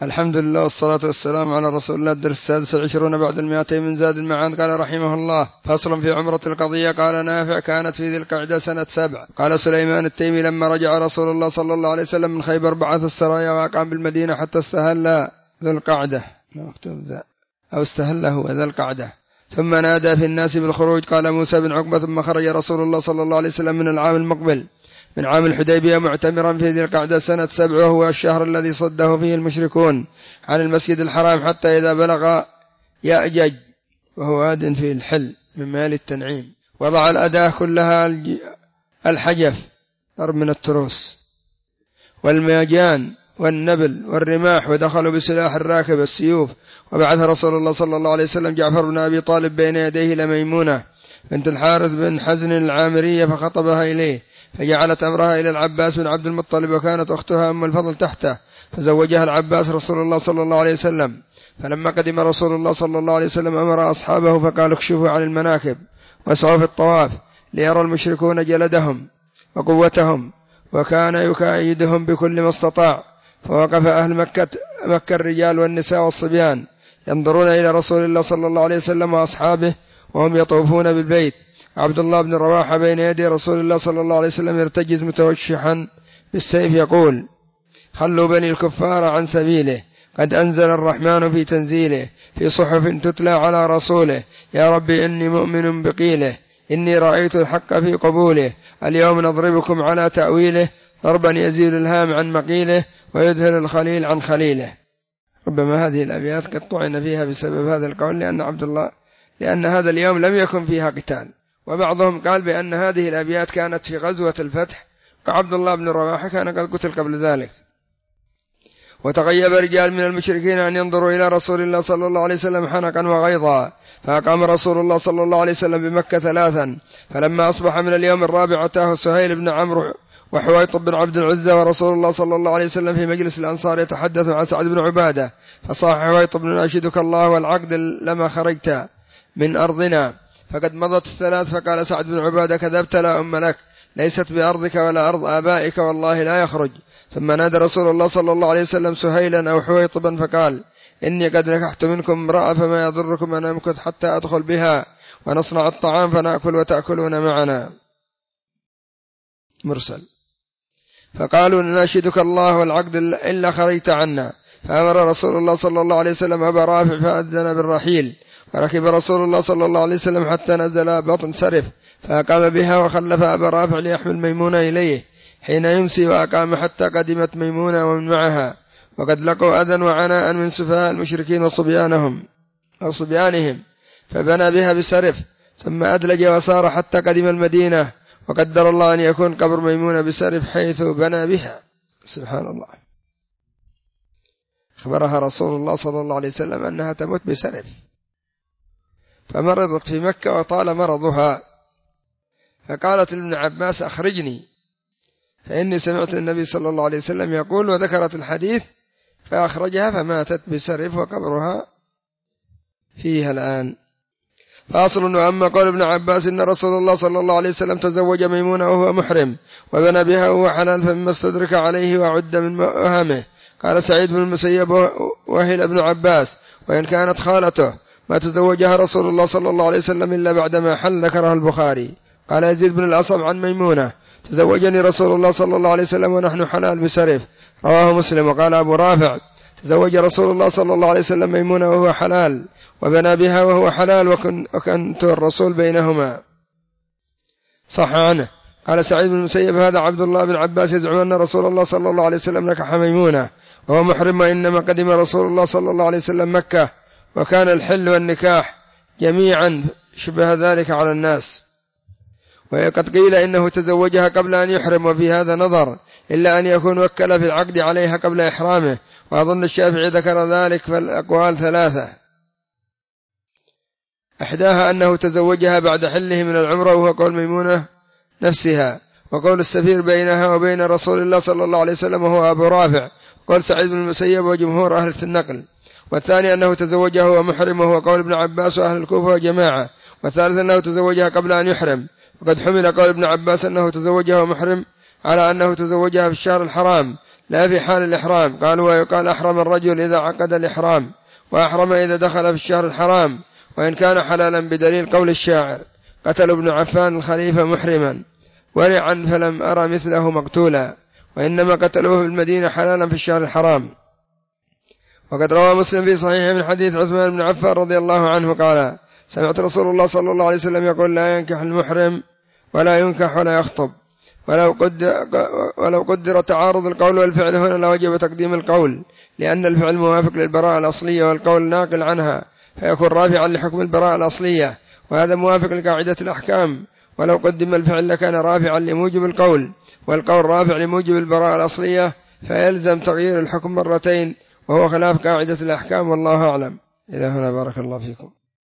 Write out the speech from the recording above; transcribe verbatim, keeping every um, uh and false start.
الحمد لله والصلاة والسلام على رسول الله. الدرس السادس والعشرون بعد المئتين من زاد المعاد. قال رحمه الله: فصل في عمرة القضية. قال نافع: كانت في ذي القعدة سنة سبع. قال سليمان التيمي: لما رجع رسول الله صلى الله عليه وسلم من خيبر بعث السرايا وأقام بالمدينة حتى استهل ذو القعدة أو استهل هو ذا القعدة، ثم نادى في الناس بالخروج. قال موسى بن عقبة: ثم خرج رسول الله صلى الله عليه وسلم من العام المقبل من عام الحديبية معتمرا في ذي القعدة سنة سبع، وهو الشهر الذي صده فيه المشركون عن المسجد الحرام، حتى إذا بلغ يأجج وهو واد في الحل من مال التنعيم، وضع الأداة كلها الحجف ضرب من التروس والميجان والنبل والرماح، ودخلوا بسلاح الراكب السيوف. وبعث رسول الله صلى الله عليه وسلم جعفر بن أبي طالب بين يديه لميمونة بنت الحارث بن حزن العامرية فخطبها إليه، فجعلت أمرها إلى العباس بن عبد المطلب، وكانت أختها أم الفضل تحته، فزوجها العباس رسول الله صلى الله عليه وسلم. فلما قدم رسول الله صلى الله عليه وسلم أمر أصحابه فقال: اكشفوا عن المناكب واسعوا في الطواف ليرى المشركون جلدهم وقوتهم، وكان يكايدهم بكل ما استطاع. فوقف أهل مكة, مكة الرجال والنساء والصبيان ينظرون إلى رسول الله صلى الله عليه وسلم وأصحابه وهم يطوفون بالبيت. عبد الله بن رواحة بين يدي رسول الله صلى الله عليه وسلم يرتجز متوشحا بالسيف يقول: خلوا بني الكفار عن سبيله، قد أنزل الرحمن في تنزيله في صحف تتلى على رسوله، يا ربي إني مؤمن بقيله، إني رأيت الحق في قبوله، اليوم نضربكم على تأويله، ضربا يزيل الهام عن مقيله ويذهل الخليل عن خليله. ربما هذه الأبيات قد طعن فيها بسبب هذا القول، لأن عبد الله لأن هذا اليوم لم يكن فيها قتال، وبعضهم قال بأن هذه الأبيات كانت في غزوة الفتح، وعبد الله بن رواحة كان قد قتل قبل ذلك. وتغيب رجال من المشركين أن ينظروا إلى رسول الله صلى الله عليه وسلم حنقا وغيظا، فأقام رسول الله صلى الله عليه وسلم بمكة ثلاثا. فلما أصبح من اليوم الرابع أتاه سهيل بن عمرو وحويطب بن عبد العزى ورسول الله صلى الله عليه وسلم في مجلس الأنصار يتحدث عن سعد بن عبادة، فصاح حويطب: ناشدك الله والعقد لما خرجت من أرضنا، فقد مضت الثلاث. فقال سعد بن عبادة: كذبت لا أم لك، ليست بأرضك ولا أرض آبائك، والله لا يخرج. ثم نادى رسول الله صلى الله عليه وسلم سهيلا أو حويطبا فقال: إني قد نكحت منكم امرأة، فما يضركم أن أمكث حتى أدخل بها ونصنع الطعام فنأكل وتأكلون معنا. مرسل. فقالوا: نناشدك الله والعقد إلا خرجت عنا. فأمر رسول الله صلى الله عليه وسلم أبا رافع فأذن بالرحيل، فركب رسول الله صلى الله عليه وسلم حتى نزل بطن سرف، فأقام بها وخلف أبا رافع ليحمل ميمونة إليه حين يمسي، وأقام حتى قدمت ميمونة ومن معها، وقد لقوا أذى وعناء من سفهاء المشركين وصبيانهم أو صبيانهم، فبنى بها بسرف، ثم أدلج وسار حتى قدم المدينة، وقدر الله أن يكون قبر ميمونة بسرف حيث بنى بها. سبحان الله. خبرها رسول الله صلى الله عليه وسلم أنها تموت بسرف، فمرضت في مكة وطال مرضها، فقالت لابن عباس: أخرجني، فإني سمعت النبي صلى الله عليه وسلم يقول، وذكرت الحديث، فأخرجها فماتت بسرف وقبرها فيها الآن. فاصل. وأما قول ابن عباس إن رسول الله صلى الله عليه وسلم تزوج ميمونة وهو محرم وبنى بها وهو حلال، فمما استدرك عليه وعد من وهمه. قال سعيد بن المسيب وهل ابن عباس: وإن كانت خالته ما تزوجها رسول الله صلى الله عليه وسلم إلا بعدما حل، ذكرها البخاري. قال يزيد بن الأصم عن ميمونة: تزوجني رسول الله صلى الله عليه وسلم ونحن حلال بسرف، رواه مسلم. وقال أبو رافع: تزوج رسول الله صلى الله عليه وسلم ميمونة وهو حلال، وبنى بها وهو حلال، وكن وكنت الرسول بينهما. صح عنه. قال سعيد بن المسيب: هذا عبد الله بن عباس يزعم أن رسول الله صلى الله عليه وسلم نكح ميمونة وهو محرم، وإنما قدم رسول الله صلى الله عليه وسلم مكة، وكان الحل والنكاح جميعا شبه ذلك على الناس. وقد قيل إنه تزوجها قبل أن يحرم، وفي هذا نظر، إلا أن يكون وكل في العقد عليها قبل إحرامه، وأظن الشافعي ذكر ذلك، فالأقوال ثلاثة. إحداها أنه تزوجها بعد حله من العمرة، وهو قول ميمونة نفسها، وقول السفير بينها وبين رسول الله صلى الله عليه وسلم وهو أبو رافع، قول سعيد بن المسيب وجمهور أهل النقل. والثاني أنه تزوجها وهو محرم، وهو قول ابن عباس وأهل الكوفة وجماعة. والثالث أنه تزوجها قبل أن يحرم، وقد حمل قول ابن عباس أنه تزوجها ومحرم على أنه تزوجها في الشهر الحرام، لا في حال الإحرام. قالوا ويقال أحرم الرجل إذا عقد الإحرام، وأحرم إذا دخل في الشهر الحرام، وإن كان حلالا بدليل قول الشاعر: قتل ابن عفان الخليفة محرما ورعا فلم أرى مثله مقتولا، وإنما قتلوه في المدينة حلالا في الشهر الحرام. وقد روى مسلم في صحيح من حديث عثمان بن عفان رضي الله عنه قال: سمعت رسول الله صلى الله عليه وسلم يقول: لا ينكح المحرم ولا ينكح ولا يخطب. ولو قدر, ولو قدر تعارض القول والفعل هنا لوجب تقديم القول، لأن الفعل موافق للبراءة الأصلية والقول ناقل عنها، فيكون رافعا لحكم البراءة الأصلية، وهذا موافق لقاعدة الأحكام. ولو قدم الفعل لكان رافعا لموجب القول، والقول رافع لموجب البراءة الأصلية، فيلزم تغيير الحكم مرتين، وهو خلاف قاعدة الأحكام. والله أعلم. إلى هنا بارك الله فيكم.